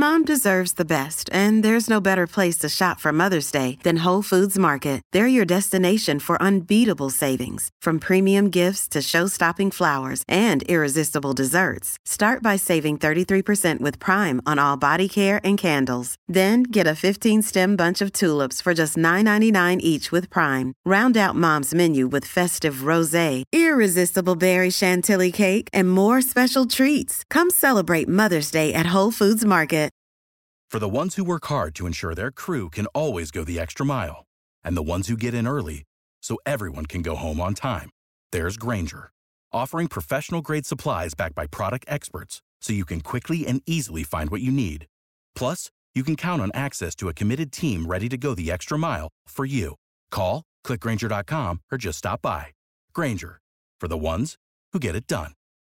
Mom deserves the best, and there's no better place to shop for Mother's Day than Whole Foods Market. They're your destination for unbeatable savings, from premium gifts to show-stopping flowers and irresistible desserts. Start by saving 33% with Prime on all body care and candles. Then get a 15-stem bunch of tulips for just $9.99 each with Prime. Round out Mom's menu with festive rosé, irresistible berry chantilly cake, and more special treats. Come celebrate Mother's Day at Whole Foods Market. For the ones who work hard to ensure their crew can always go the extra mile, and the ones who get in early so everyone can go home on time, there's Grainger, offering professional-grade supplies backed by product experts so you can quickly and easily find what you need. Plus, you can count on access to a committed team ready to go the extra mile for you. Call, click Grainger.com, or just stop by. Grainger, for the ones who get it done.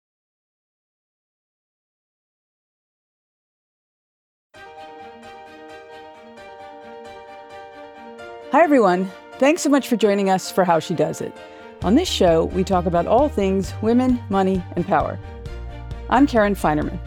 Hi, everyone. Thanks so much for joining us for How She Does It. On this show, we talk about all things women, money, and power. I'm Karen Feinerman.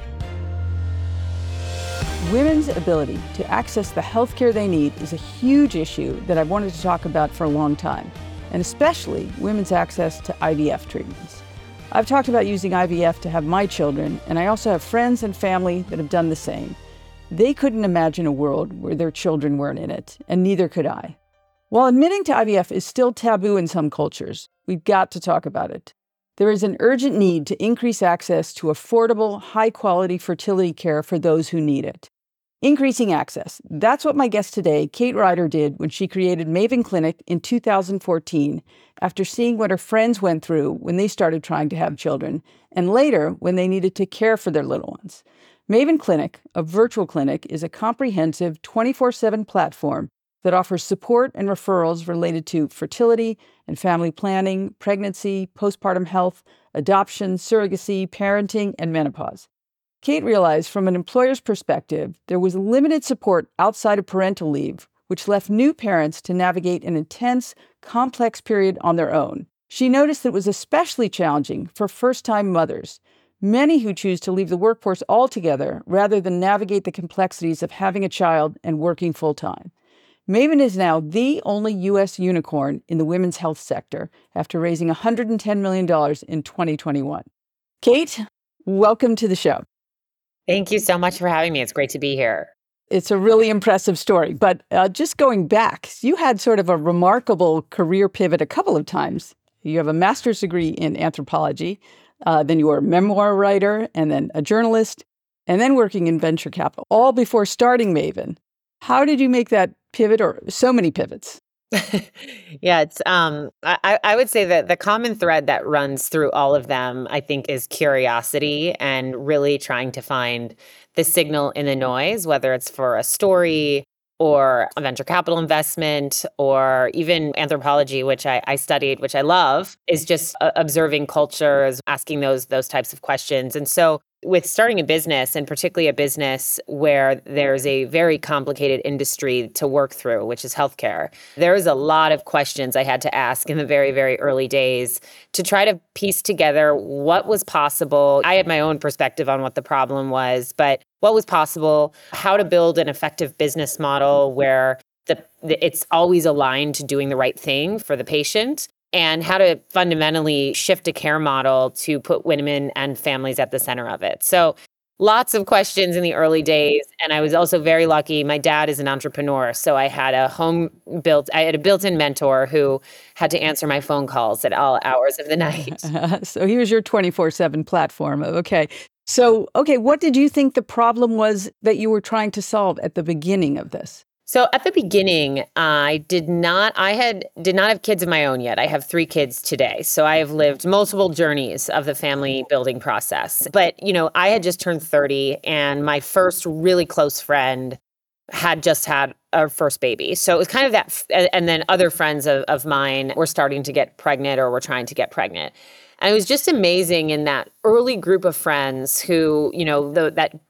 Women's ability to access the healthcare they need is a huge issue that I've wanted to talk about for a long time, and especially women's access to IVF treatments. I've talked about using IVF to have my children, and I also have friends and family that have done the same. They couldn't imagine a world where their children weren't in it, and neither could I. While admitting to IVF is still taboo in some cultures, we've got to talk about it. There is an urgent need to increase access to affordable, high-quality fertility care for those who need it. Increasing access. That's what my guest today, Kate Ryder, did when she created Maven Clinic in 2014 after seeing what her friends went through when they started trying to have children, and later when they needed to care for their little ones. Maven Clinic, a virtual clinic, is a comprehensive 24/7 platform that offers support and referrals related to fertility and family planning, pregnancy, postpartum health, adoption, surrogacy, parenting, and menopause. Kate realized from an employer's perspective, there was limited support outside of parental leave, which left new parents to navigate an intense, complex period on their own. She noticed that it was especially challenging for first-time mothers, many who choose to leave the workforce altogether rather than navigate the complexities of having a child and working full-time. Maven is now the only U.S. unicorn in the women's health sector after raising $110 million in 2021. Kate, welcome to the show. Thank you so much for having me. It's great to be here. It's a really impressive story, but just going back, you had sort of a remarkable career pivot a couple of times. You have a master's degree in anthropology, then you were a memoir writer, and then a journalist, and then working in venture capital, all before starting Maven. How did you make that pivot, or so many pivots? Yeah, it's I would say that the common thread that runs through all of them, I think, is curiosity and really trying to find the signal in the noise, whether it's for a story or a venture capital investment or even anthropology, which I studied, which I love, is just observing cultures, asking those types of questions. And so with starting a business, and particularly a business where there's a very complicated industry to work through, which is healthcare, there's a lot of questions I had to ask in the very, very early days to try to piece together what was possible. I had my own perspective on what the problem was, but what was possible, how to build an effective business model where it's always aligned to doing the right thing for the patient, and how to fundamentally shift a care model to put women and families at the center of it. So lots of questions in the early days. And I was also very lucky. My dad is an entrepreneur. So I had a built-in mentor who had to answer my phone calls at all hours of the night. So he was your 24/7 platform. Okay. So, what did you think the problem was that you were trying to solve at the beginning of this? So at the beginning, I did not have kids of my own yet. I have 3 kids today. So I have lived multiple journeys of the family building process. But, I had just turned 30 and my first really close friend had just had our first baby. So it was kind of that. And then other friends of mine were starting to get pregnant or were trying to get pregnant. And it was just amazing in that early group of friends who, that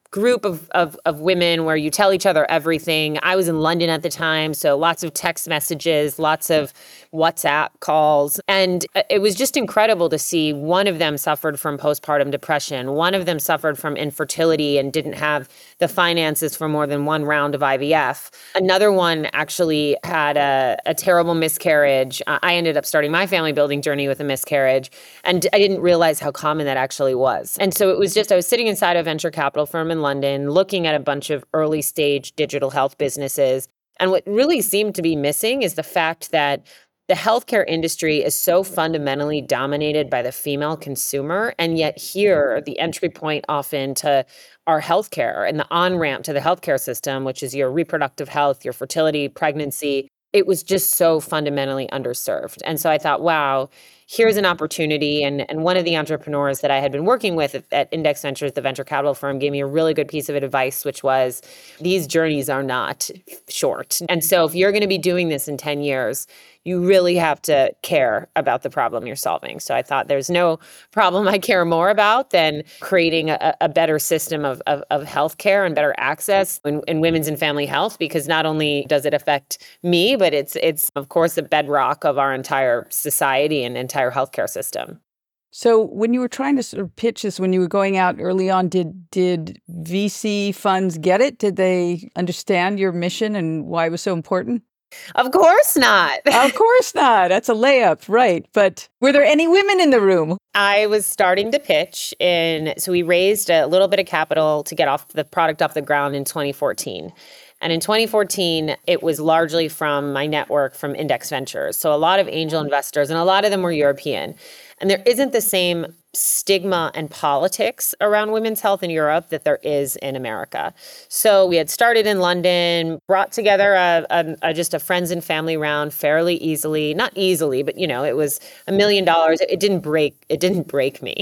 group of women where you tell each other everything. I was in London at the time, so lots of text messages, lots of WhatsApp calls. And it was just incredible to see one of them suffered from postpartum depression. One of them suffered from infertility and didn't have the finances for more than one round of IVF. Another one actually had a terrible miscarriage. I ended up starting my family building journey with a miscarriage, and I didn't realize how common that actually was. And so it was just, I was sitting inside a venture capital firm in London, looking at a bunch of early stage digital health businesses. And what really seemed to be missing is the fact that the healthcare industry is so fundamentally dominated by the female consumer. And yet here, the entry point often to our healthcare and the on-ramp to the healthcare system, which is your reproductive health, your fertility, pregnancy, it was just so fundamentally underserved. And so I thought, wow, here's an opportunity. And one of the entrepreneurs that I had been working with at Index Ventures, the venture capital firm, gave me a really good piece of advice, which was these journeys are not short. And so if you're going to be doing this in 10 years, you really have to care about the problem you're solving. So I thought there's no problem I care more about than creating a better system of healthcare and better access in women's and family health, because not only does it affect me, but it's of course the bedrock of our entire society and entire healthcare system. So when you were trying to sort of pitch this, when you were going out early on, did VC funds get it? Did they understand your mission and why it was so important? Of course not. Of course not. That's a layup, right? But were there any women in the room? I was starting to pitch, so we raised a little bit of capital to get the product off the ground in 2014. And in 2014, it was largely from my network from Index Ventures. So a lot of angel investors, and a lot of them were European. And there isn't the same stigma and politics around women's health in Europe that there is in America. So we had started in London, brought together just a friends and family round fairly easily, not easily, but it was $1 million. It didn't break me.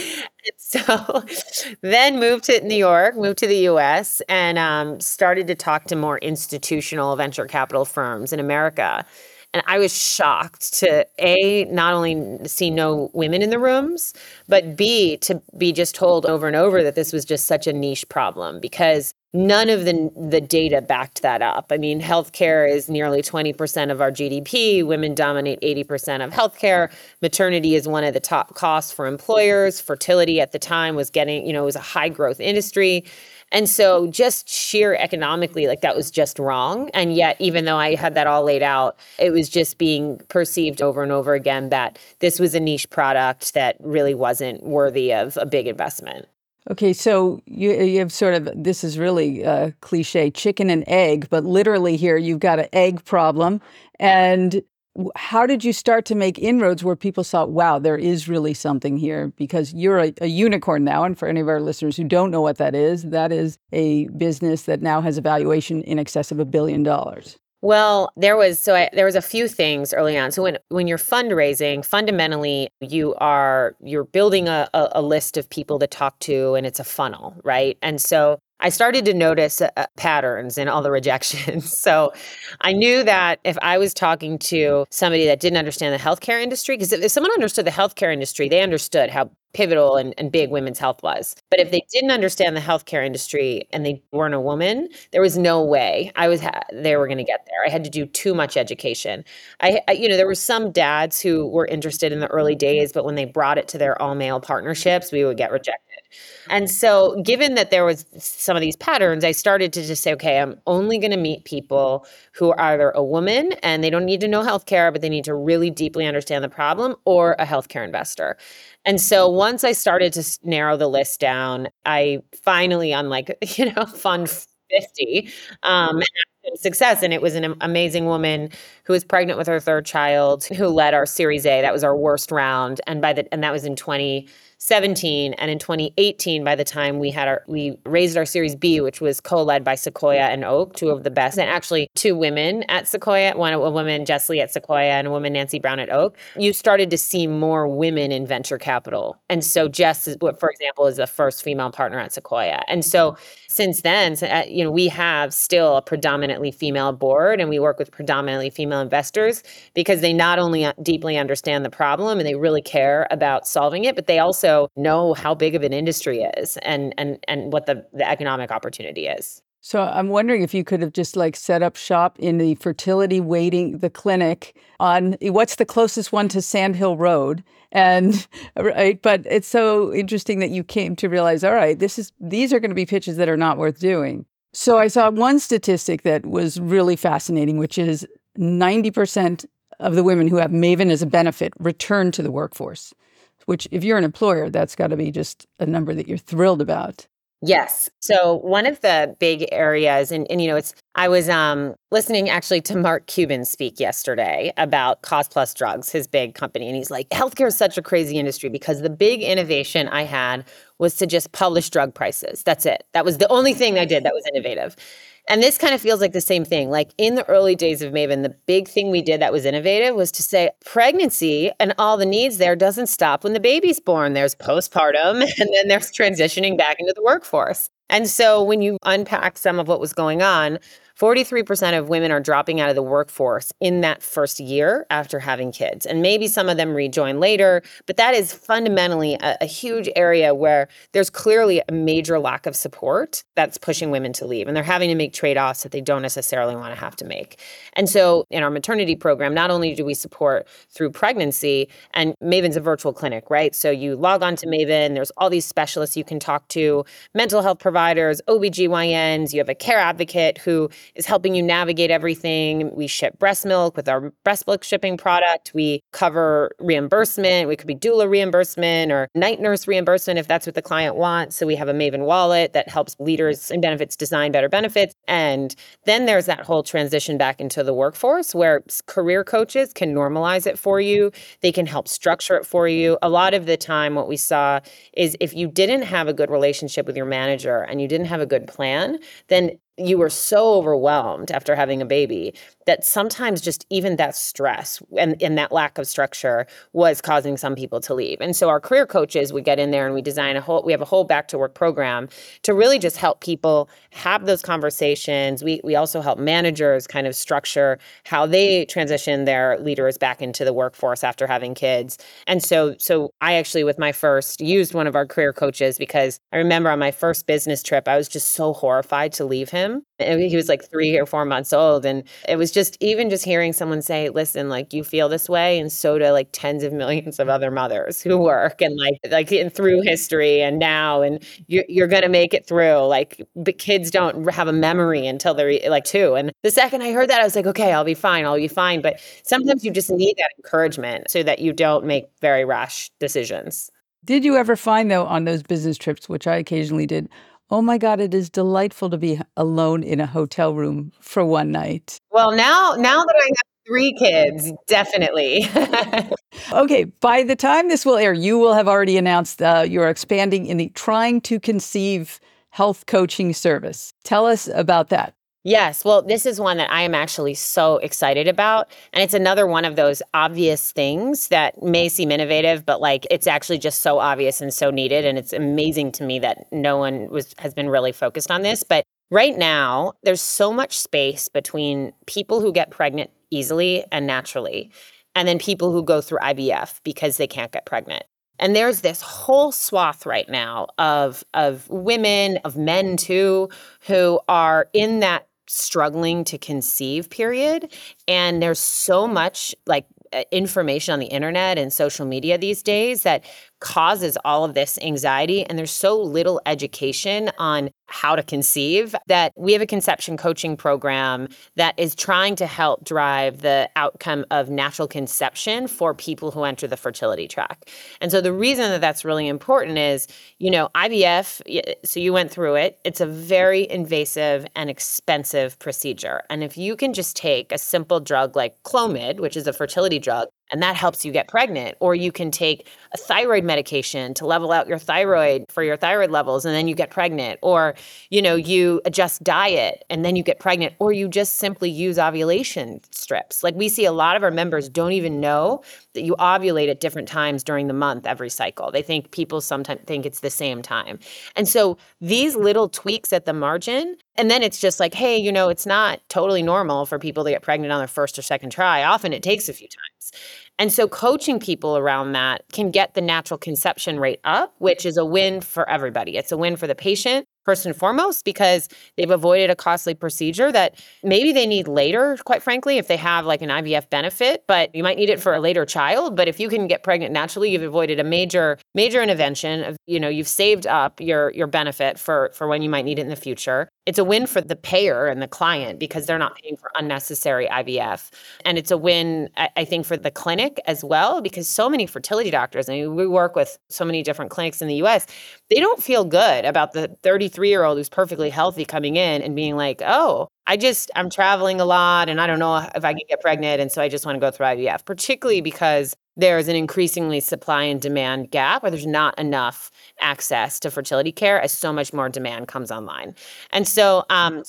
So then moved to New York, moved to the US, and started to talk to more institutional venture capital firms in America. And I was shocked to A, not only see no women in the rooms, but B, to be just told over and over that this was just such a niche problem, because none of the data backed that up. I mean, healthcare is nearly 20% of our GDP. Women dominate 80% of healthcare. Maternity is one of the top costs for employers. Fertility at the time was it was a high growth industry. And so just sheer economically, that was just wrong. And yet, even though I had that all laid out, it was just being perceived over and over again that this was a niche product that really wasn't worthy of a big investment. Okay, so you have sort of, this is really a cliche, chicken and egg, but literally here you've got an egg problem. And how did you start to make inroads where people thought, wow, there is really something here? Because you're a unicorn now. And for any of our listeners who don't know what that is a business that now has a valuation in excess of $1 billion. Well, there was a few things early on. So when you're fundraising, fundamentally you're building a list of people to talk to, and it's a funnel, right? And so I started to notice patterns in all the rejections. So I knew that if I was talking to somebody that didn't understand the healthcare industry, because if someone understood the healthcare industry, they understood how pivotal and big women's health was. But if they didn't understand the healthcare industry and they weren't a woman, there was no way they were going to get there. I had to do too much education. There were some dads who were interested in the early days, but when they brought it to their all-male partnerships, we would get rejected. And so given that there was some of these patterns, I started to just say, okay, I'm only going to meet people who are either a woman and they don't need to know healthcare, but they need to really deeply understand the problem, or a healthcare investor. And so once I started to narrow the list down, I finally, on Fund 50, had success. And it was an amazing woman who was pregnant with her third child, who led our Series A. That was our worst round. And that was in 2017. And in 2018, by the time we raised our Series B, which was co-led by Sequoia and Oak, two of the best, and actually two women at Sequoia, a woman, Jess Lee at Sequoia, and a woman, Nancy Brown at Oak, you started to see more women in venture capital. And so Jess, for example, is the first female partner at Sequoia. And so since then, we have still a predominantly female board, and we work with predominantly female investors, because they not only deeply understand the problem and they really care about solving it, but they also also know how big of an industry is and what the economic opportunity is. So I'm wondering if you could have just like set up shop in the fertility the clinic on what's the closest one to Sand Hill Road. And right, but it's so interesting that you came to realize, all right, these are going to be pitches that are not worth doing. So I saw one statistic that was really fascinating, which is 90% of the women who have Maven as a benefit return to the workforce, which if you're an employer, that's got to be just a number that you're thrilled about. Yes. So one of the big areas, and I was listening actually to Mark Cuban speak yesterday about Cost Plus Drugs, his big company. And he's like, healthcare is such a crazy industry because the big innovation I had was to just publish drug prices. That's it. That was the only thing I did that was innovative. And this kind of feels like the same thing. Like in the early days of Maven, the big thing we did that was innovative was to say pregnancy and all the needs there doesn't stop when the baby's born. There's postpartum and then there's transitioning back into the workforce. And so when you unpack some of what was going on, 43% of women are dropping out of the workforce in that first year after having kids. And maybe some of them rejoin later, but that is fundamentally a huge area where there's clearly a major lack of support that's pushing women to leave. And they're having to make trade-offs that they don't necessarily want to have to make. And so in our maternity program, not only do we support through pregnancy, and Maven's a virtual clinic, right? So you log on to Maven, there's all these specialists you can talk to, mental health providers, OBGYNs, you have a care advocate who is helping you navigate everything. We ship breast milk with our breast milk shipping product. We cover reimbursement. We could be doula reimbursement or night nurse reimbursement if that's what the client wants. So we have a Maven wallet that helps leaders and benefits design better benefits. And then there's that whole transition back into the workforce where career coaches can normalize it for you. They can help structure it for you. A lot of the time, what we saw is if you didn't have a good relationship with your manager and you didn't have a good plan, then you were so overwhelmed after having a baby that sometimes just even that stress and that lack of structure was causing some people to leave. And so our career coaches, we get in there and we have a whole back to work program to really just help people have those conversations. We also help managers kind of structure how they transition their leaders back into the workforce after having kids. And so I actually used one of our career coaches because I remember on my first business trip, I was just so horrified to leave him. And he was like 3 or 4 months old. And it was just hearing someone say, listen, like you feel this way. And so do like tens of millions of other mothers who work and through history and now, and you're going to make it through. Like the kids don't have a memory until they're like 2. And the second I heard that, I was like, okay, I'll be fine. But sometimes you just need that encouragement so that you don't make very rash decisions. Did you ever find though on those business trips, which I occasionally did, oh my God, it is delightful to be alone in a hotel room for one night? Well, now that I have 3 kids, definitely. Okay, by the time this will air, you will have already announced you're expanding in the Trying to Conceive health coaching service. Tell us about that. Yes. Well, this is one that I am actually so excited about. And it's another one of those obvious things that may seem innovative, but like it's actually just so obvious and so needed. And it's amazing to me that no one has been really focused on this. But right now, there's so much space between people who get pregnant easily and naturally, and then people who go through IVF because they can't get pregnant. And there's this whole swath right now of women, of men too, who are in that struggling to conceive period. And there's so much like information on the internet and social media these days that causes all of this anxiety. And there's so little education on how to conceive that we have a conception coaching program that is trying to help drive the outcome of natural conception for people who enter the fertility track. And so the reason that that's really important is, IVF, so you went through it, it's a very invasive and expensive procedure. And if you can just take a simple drug like Clomid, which is a fertility drug, and that helps you get pregnant, or you can take a thyroid medication to level out your thyroid for your thyroid levels, and then you get pregnant, or, you adjust diet and then you get pregnant, or you just simply use ovulation strips. Like we see a lot of our members don't even know that you ovulate at different times during the month every cycle. People sometimes think it's the same time. And so these little tweaks at the margin And then it's just like, hey, it's not totally normal for people to get pregnant on their first or second try. Often it takes a few times. And so coaching people around that can get the natural conception rate up, which is a win for everybody. It's a win for the patient, first and foremost, because they've avoided a costly procedure that maybe they need later, quite frankly, if they have like an IVF benefit, but you might need it for a later child. But if you can get pregnant naturally, you've avoided a major intervention of, you've saved up your benefit for when you might need it in the future. It's a win for the payer and the client because they're not paying for unnecessary IVF. And it's a win, I think, for the clinic as well, because so many fertility doctors, we work with so many different clinics in the US, they don't feel good about the 33-year-old who's perfectly healthy coming in and being like, oh, I'm traveling a lot and I don't know if I can get pregnant. And so I just want to go through IVF, particularly because there's an increasingly supply and demand gap where there's not enough access to fertility care as so much more demand comes online. And so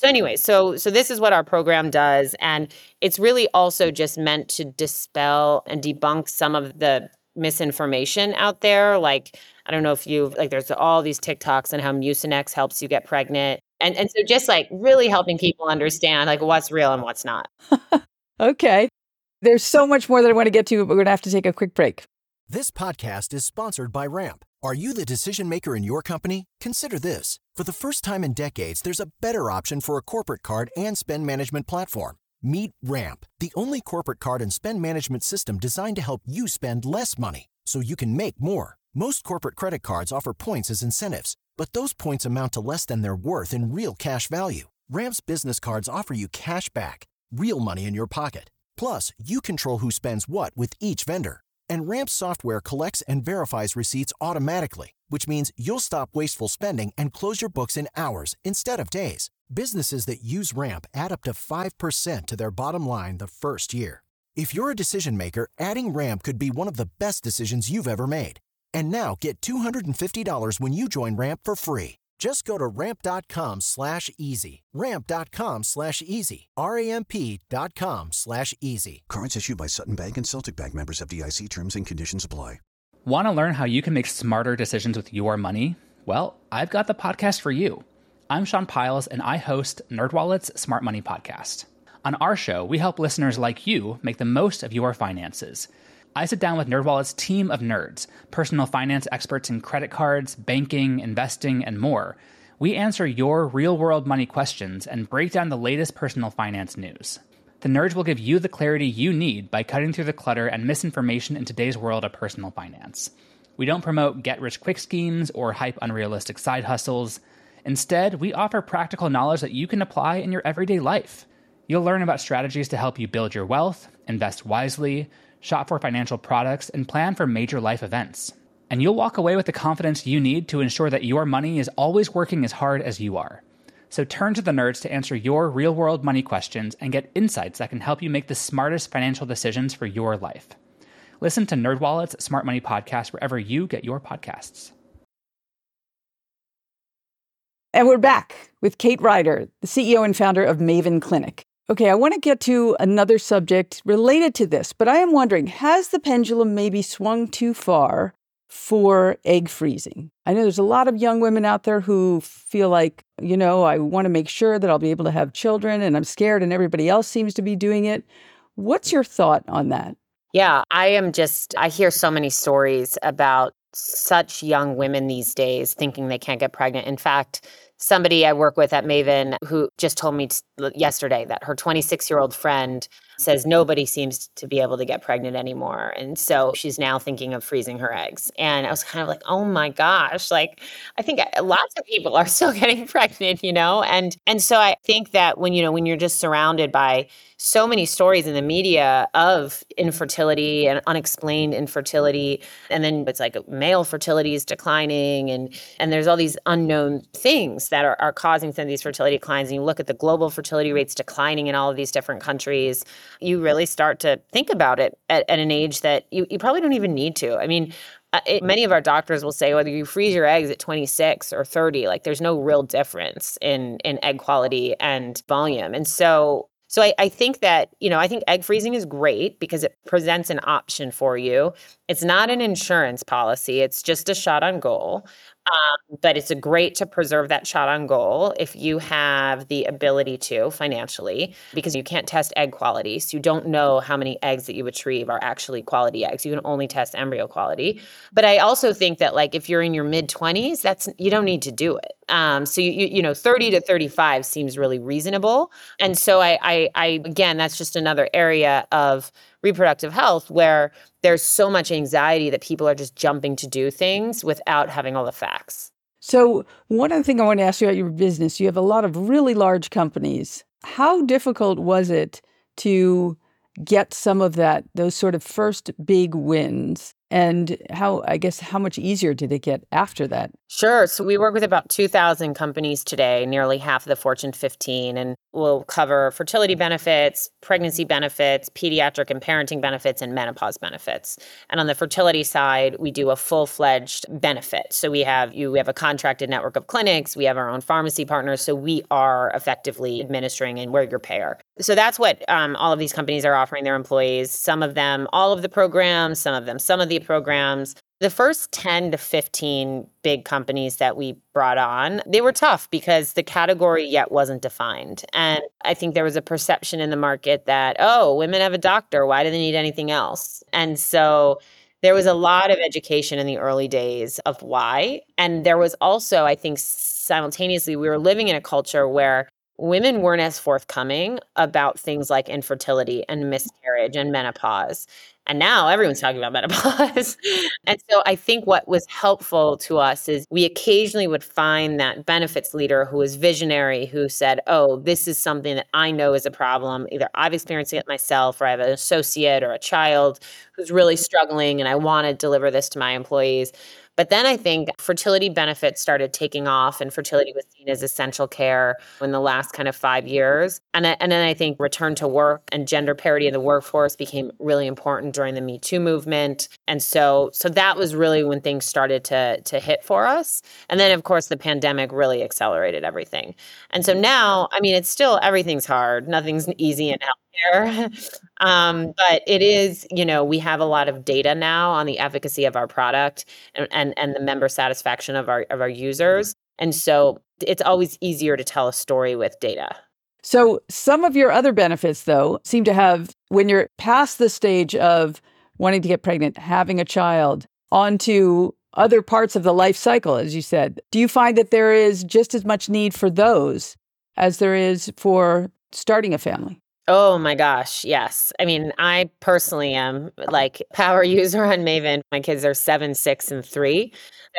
this is what our program does. And it's really also just meant to dispel and debunk some of the misinformation out there. Like, I don't know if there's all these TikToks on how Mucinex helps you get pregnant. And so just like really helping people understand like what's real and what's not. Okay. There's so much more that I want to get to, but we're going to have to take a quick break. This podcast is sponsored by Ramp. Are you the decision maker in your company? Consider this. For the first time in decades, there's a better option for a corporate card and spend management platform. Meet Ramp, the only corporate card and spend management system designed to help you spend less money so you can make more. Most corporate credit cards offer points as incentives, but those points amount to less than their worth in real cash value. Ramp's business cards offer you cash back, real money in your pocket. Plus, you control who spends what with each vendor. And Ramp's software collects and verifies receipts automatically, which means you'll stop wasteful spending and close your books in hours instead of days. Businesses that use Ramp add up to 5% to their bottom line the first year. If you're a decision maker, adding Ramp could be one of the best decisions you've ever made. And now get $250 when you join Ramp for free. Just go to ramp.com/easy. Ramp.com/easy. RAMP.com/easy. Cards issued by Sutton Bank and Celtic Bank, members FDIC. Terms and conditions apply. Want to learn how you can make smarter decisions with your money? Well, I've got the podcast for you. I'm Sean Piles, and I host NerdWallet's Smart Money Podcast. On our show, we help listeners like you make the most of your finances. I sit down with NerdWallet's team of nerds, personal finance experts in credit cards, banking, investing, and more. We answer your real-world money questions and break down the latest personal finance news. The nerds will give you the clarity you need by cutting through the clutter and misinformation in today's world of personal finance. We don't promote get-rich-quick schemes or hype unrealistic side hustles. Instead, we offer practical knowledge that you can apply in your everyday life. You'll learn about strategies to help you build your wealth, invest wisely, shop for financial products, and plan for major life events. And you'll walk away with the confidence you need to ensure that your money is always working as hard as you are. So turn to the nerds to answer your real-world money questions and get insights that can help you make the smartest financial decisions for your life. Listen to NerdWallet's Smart Money Podcast wherever you get your podcasts. And we're back with Kate Ryder, the CEO and founder of Maven Clinic. Okay, I want to get to another subject related to this, but I am wondering, has the pendulum maybe swung too far for egg freezing? I know there's a lot of young women out there who feel like, I want to make sure that I'll be able to have children and I'm scared and everybody else seems to be doing it. What's your thought on that? Yeah, I hear so many stories about such young women these days thinking they can't get pregnant. In fact, somebody I work with at Maven who just told me yesterday that her 26-year-old friend says nobody seems to be able to get pregnant anymore. And so she's now thinking of freezing her eggs. And I was kind of like, oh my gosh, like I think lots of people are still getting pregnant, And so I think that when you're just surrounded by so many stories in the media of infertility and unexplained infertility, and then it's like male fertility is declining and there's all these unknown things that are causing some of these fertility declines. And you look at the global fertility rates declining in all of these different countries, you really start to think about it at an age that you probably don't even need to. I mean, many of our doctors will say whether you freeze your eggs at 26 or 30, like there's no real difference in egg quality and volume. And so I think that, I think egg freezing is great because it presents an option for you. It's not an insurance policy. It's just a shot on goal. But it's a great to preserve that shot on goal if you have the ability to financially, because you can't test egg quality. So you don't know how many eggs that you retrieve are actually quality eggs. You can only test embryo quality. But I also think that like if you're in your mid 20s, you don't need to do it. So you know 30 to 35 seems really reasonable. And so I again, that's just another area of reproductive health where there's so much anxiety that people are just jumping to do things without having all the facts. So one other thing I want to ask you about your business, you have a lot of really large companies. How difficult was it to get some of those sort of first big wins? And how much easier did it get after that? Sure. So we work with about 2,000 companies today, nearly half of the Fortune 15, and we'll cover fertility benefits, pregnancy benefits, pediatric and parenting benefits, and menopause benefits. And on the fertility side, we do a full-fledged benefit. So we have a contracted network of clinics, we have our own pharmacy partners, so we are effectively administering and we're your payer. So that's what all of these companies are offering their employees. Some of them, all of the programs, some of them, some of the programs. The first 10 to 15 big companies that we brought on, they were tough because the category yet wasn't defined. And I think there was a perception in the market that, oh, women have a doctor, why do they need anything else? And so there was a lot of education in the early days of why. And there was also, I think, simultaneously, we were living in a culture where women weren't as forthcoming about things like infertility and miscarriage and menopause. And now everyone's talking about menopause. And so I think what was helpful to us is we occasionally would find that benefits leader who was visionary, who said, oh, this is something that I know is a problem. Either I've experienced it myself or I have an associate or a child who's really struggling and I want to deliver this to my employees. But then I think fertility benefits started taking off and fertility was seen as essential care in the last kind of 5 years. And then I think return to work and gender parity in the workforce became really important during the Me Too movement. And so that was really when things started to hit for us. And then, of course, the pandemic really accelerated everything. And so now, I mean, it's still, everything's hard. Nothing's easy in healthcare. But it is, we have a lot of data now on the efficacy of our product and the member satisfaction of our users. And so it's always easier to tell a story with data. So some of your other benefits, though, seem to have, when you're past the stage of wanting to get pregnant, having a child, onto other parts of the life cycle, as you said, do you find that there is just as much need for those as there is for starting a family? Oh my gosh, yes. I mean, I personally am like power user on Maven. My kids are 7, 6, and 3.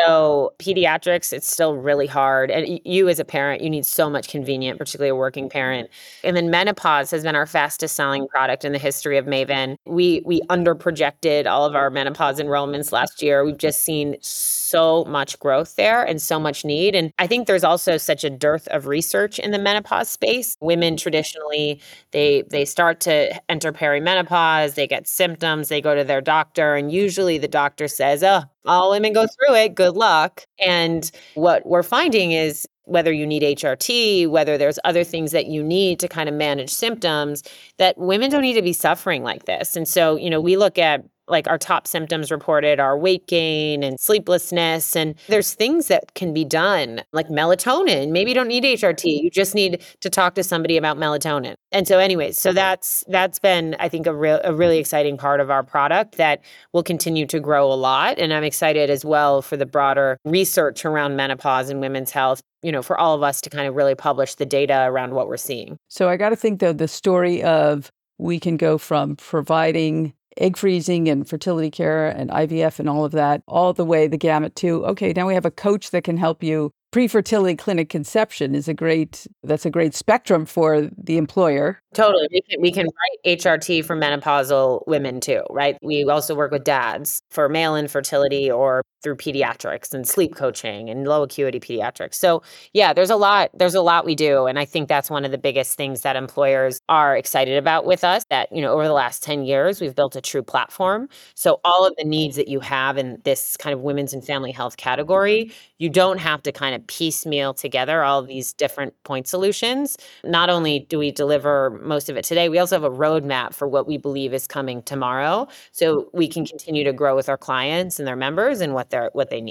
So pediatrics, it's still really hard. And you as a parent, you need so much convenient, particularly a working parent. And then menopause has been our fastest selling product in the history of Maven. We underprojected all of our menopause enrollments last year. We've just seen so much growth there and so much need. And I think there's also such a dearth of research in the menopause space. Women traditionally, they start to enter perimenopause, they get symptoms, they go to their doctor, and usually the doctor says, oh, all women go through it, good luck. And what we're finding is whether you need HRT, whether there's other things that you need to kind of manage symptoms, that women don't need to be suffering like this. And so, we look at like our top symptoms reported are weight gain and sleeplessness. And there's things that can be done, like melatonin. Maybe you don't need HRT. You just need to talk to somebody about melatonin. And so anyways, so that's been, I think, a really exciting part of our product that will continue to grow a lot. And I'm excited as well for the broader research around menopause and women's health, for all of us to kind of really publish the data around what we're seeing. So I got to think, though, the story of we can go from providing egg freezing and fertility care and IVF and all of that, all the way the gamut to, okay, now we have a coach that can help you. Pre-fertility clinic conception that's a great spectrum for the employer. Totally. We can write HRT for menopausal women too, right? We also work with dads for male infertility or through pediatrics and sleep coaching and low acuity pediatrics. So yeah, there's a lot we do. And I think that's one of the biggest things that employers are excited about with us, that, over the last 10 years, we've built a true platform. So all of the needs that you have in this kind of women's and family health category, you don't have to kind of piecemeal together all of these different point solutions. Not only do we deliver most of it today, we also have a roadmap for what we believe is coming tomorrow, so we can continue to grow with our clients and their members and what they need.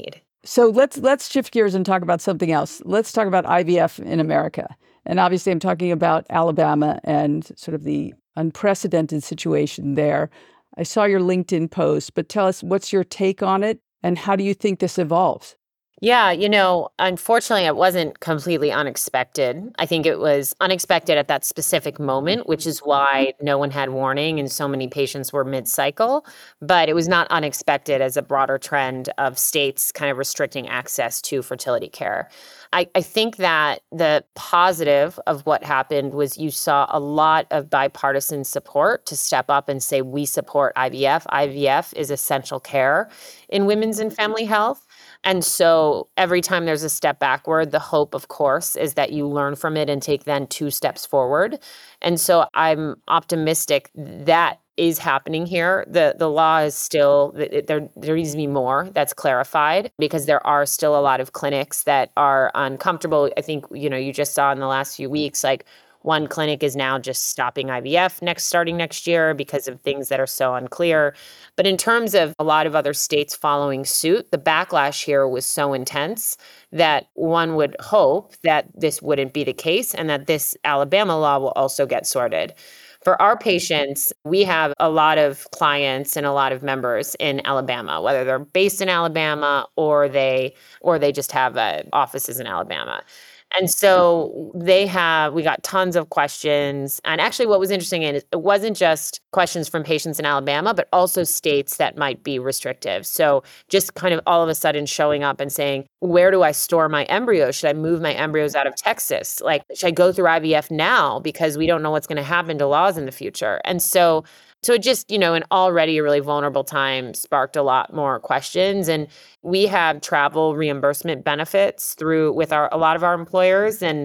So let's shift gears and talk about something else. Let's talk about IVF in America. And obviously I'm talking about Alabama and sort of the unprecedented situation there. I saw your LinkedIn post, but tell us, what's your take on it and how do you think this evolves? Yeah, unfortunately, it wasn't completely unexpected. I think it was unexpected at that specific moment, which is why no one had warning and so many patients were mid-cycle. But it was not unexpected as a broader trend of states kind of restricting access to fertility care. I think that the positive of what happened was you saw a lot of bipartisan support to step up and say, we support IVF. IVF is essential care in women's and family health. And so every time there's a step backward, the hope, of course, is that you learn from it and take then 2 steps forward. And so I'm optimistic that is happening here. The law is still, there needs to be more that's clarified because there are still a lot of clinics that are uncomfortable. I think, you just saw in the last few weeks, like one clinic is now just stopping IVF starting next year because of things that are so unclear. But in terms of a lot of other states following suit, the backlash here was so intense that one would hope that this wouldn't be the case and that this Alabama law will also get sorted. For our patients, we have a lot of clients and a lot of members in Alabama, whether they're based in Alabama or they just have offices in Alabama. And so we got tons of questions. And actually what was interesting is it wasn't just questions from patients in Alabama, but also states that might be restrictive. So just kind of all of a sudden showing up and saying, where do I store my embryos? Should I move my embryos out of Texas? Like, should I go through IVF now? Because we don't know what's going to happen to laws in the future. And so it just, in already a really vulnerable time sparked a lot more questions. And we have travel reimbursement benefits with a lot of our employers. And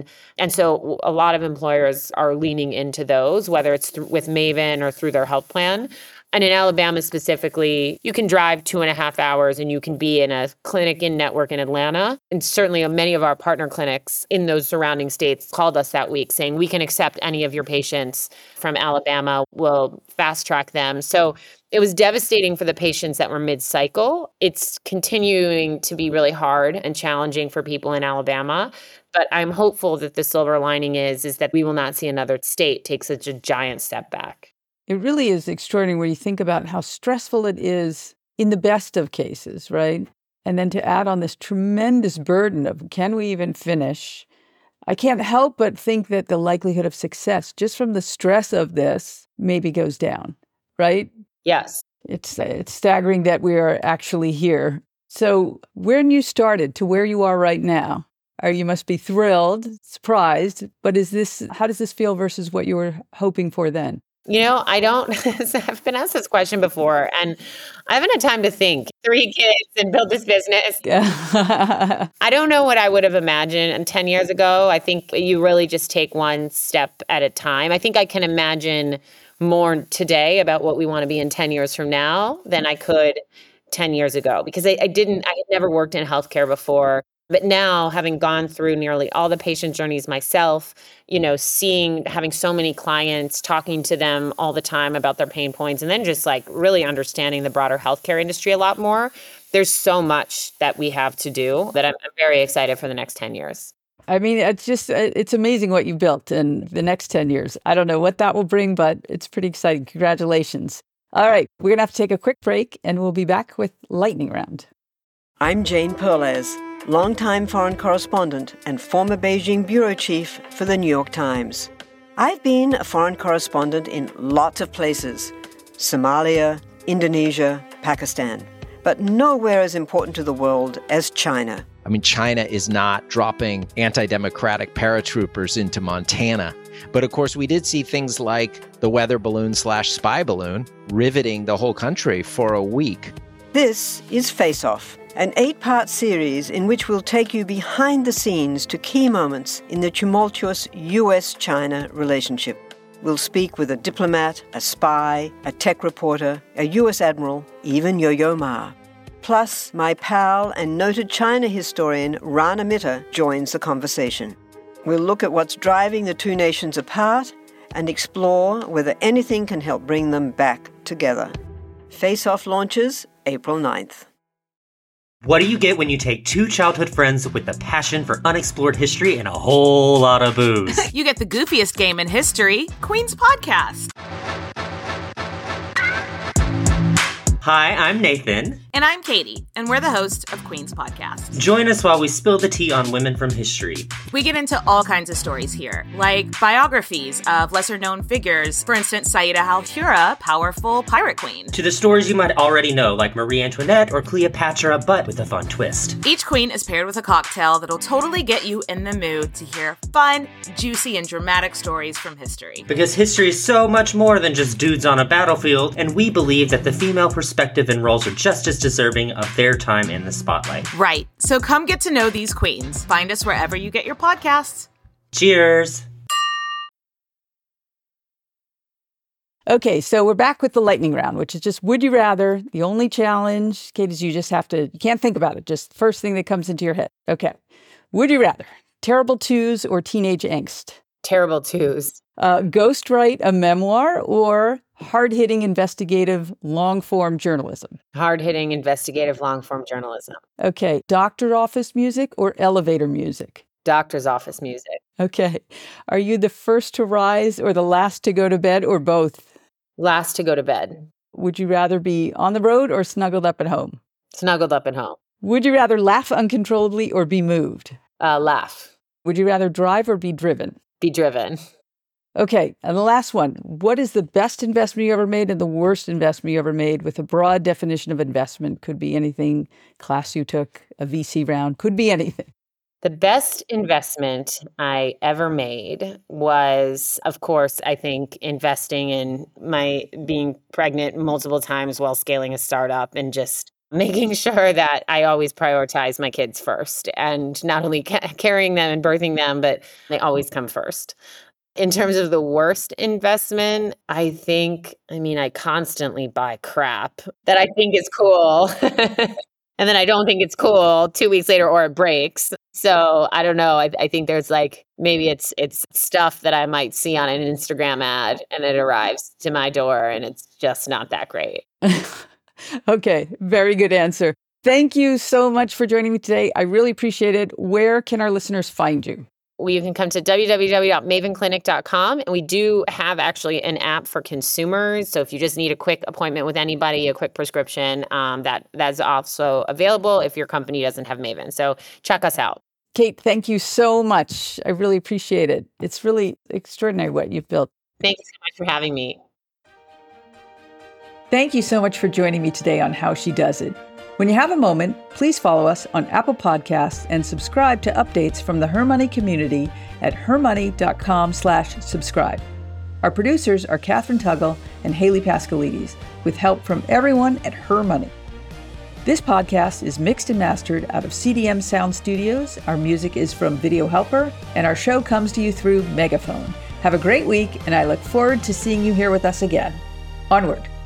so a lot of employers are leaning into those, whether it's with Maven or through their health plan. And in Alabama specifically, you can drive 2.5 hours and you can be in a clinic in network in Atlanta. And certainly many of our partner clinics in those surrounding states called us that week saying, we can accept any of your patients from Alabama. We'll fast track them. So it was devastating for the patients that were mid-cycle. It's continuing to be really hard and challenging for people in Alabama. But I'm hopeful that the silver lining is that we will not see another state take such a giant step back. It really is extraordinary when you think about how stressful it is in the best of cases, right? And then to add on this tremendous burden of, can we even finish? I can't help but think that the likelihood of success just from the stress of this maybe goes down, right? Yes. It's staggering that we are actually here. So when you started to where you are right now, you must be thrilled, surprised, but how does this feel versus what you were hoping for then? I've been asked this question before, and I haven't had time to think. 3 kids and build this business. I don't know what I would have imagined. And 10 years ago, I think you really just take one step at a time. I think I can imagine more today about what we want to be in 10 years from now than I could 10 years ago, because I had never worked in healthcare before. But now, having gone through nearly all the patient journeys myself, having so many clients, talking to them all the time about their pain points, and then just like really understanding the broader healthcare industry a lot more, there's so much that we have to do that I'm very excited for the next 10 years. I mean, it's amazing what you built in the next 10 years. I don't know what that will bring, but it's pretty exciting. Congratulations. All right, we're going to have to take a quick break, and we'll be back with Lightning Round. I'm Jane Perlez, longtime foreign correspondent and former Beijing bureau chief for the New York Times. I've been a foreign correspondent in lots of places: Somalia, Indonesia, Pakistan, but nowhere as important to the world as China. I mean, China is not dropping anti-democratic paratroopers into Montana. But of course, we did see things like the weather balloon/spy balloon riveting the whole country for a week. This is Face Off, an 8-part series in which we'll take you behind the scenes to key moments in the tumultuous U.S.-China relationship. We'll speak with a diplomat, a spy, a tech reporter, a U.S. admiral, even Yo-Yo Ma. Plus, my pal and noted China historian Rana Mitter joins the conversation. We'll look at what's driving the two nations apart and explore whether anything can help bring them back together. Face Off launches April 9th. What do you get when you take two childhood friends with a passion for unexplored history and a whole lot of booze? You get the goofiest game in history, Queen's Podcast. Hi, I'm Nathan. And I'm Katie, and we're the hosts of Queen's Podcast. Join us while we spill the tea on women from history. We get into all kinds of stories here, like biographies of lesser-known figures. For instance, Saida al-Hura, powerful pirate queen. To the stories you might already know, like Marie Antoinette or Cleopatra, but with a fun twist. Each queen is paired with a cocktail that'll totally get you in the mood to hear fun, juicy, and dramatic stories from history. Because history is so much more than just dudes on a battlefield, and we believe that the female perspective and roles are just as deserving of their time in the spotlight. Right. So come get to know these queens. Find us wherever you get your podcasts. Cheers. Okay, so we're back with the lightning round, which is just would you rather. The only challenge, Kate, is you can't think about it. Just first thing that comes into your head. Okay. Would you rather terrible twos or teenage angst? Terrible twos. Ghostwrite a memoir or hard-hitting investigative long-form journalism? Hard-hitting investigative long-form journalism. Okay. Doctor office music or elevator music? Doctor's office music. Okay. Are you the first to rise or the last to go to bed or both? Last to go to bed. Would you rather be on the road or snuggled up at home? Snuggled up at home. Would you rather laugh uncontrollably or be moved? Laugh. Would you rather drive or be driven? Be driven. Okay, and the last one. What is the best investment you ever made and the worst investment you ever made, with a broad definition of investment? Could be anything, class you took, a VC round, could be anything. The best investment I ever made was, of course, I think investing in my being pregnant multiple times while scaling a startup and just making sure that I always prioritize my kids first, and not only carrying them and birthing them, but they always come first. In terms of the worst investment, I constantly buy crap that I think is cool. And then I don't think it's cool 2 weeks later, or it breaks. So I don't know. I think there's maybe it's stuff that I might see on an Instagram ad and it arrives to my door and it's just not that great. Okay. Very good answer. Thank you so much for joining me today. I really appreciate it. Where can our listeners find you? You can come to www.mavenclinic.com. And we do have actually an app for consumers. So if you just need a quick appointment with anybody, a quick prescription, that's also available if your company doesn't have Maven. So check us out. Kate, thank you so much. I really appreciate it. It's really extraordinary what you've built. Thank you so much for having me. Thank you so much for joining me today on How She Does It. When you have a moment, please follow us on Apple Podcasts and subscribe to updates from the Her Money community at hermoney.com/subscribe. Our producers are Catherine Tuggle and Haley Pascalides, with help from everyone at Her Money. This podcast is mixed and mastered out of CDM Sound Studios. Our music is from Video Helper, and our show comes to you through Megaphone. Have a great week, and I look forward to seeing you here with us again. Onward.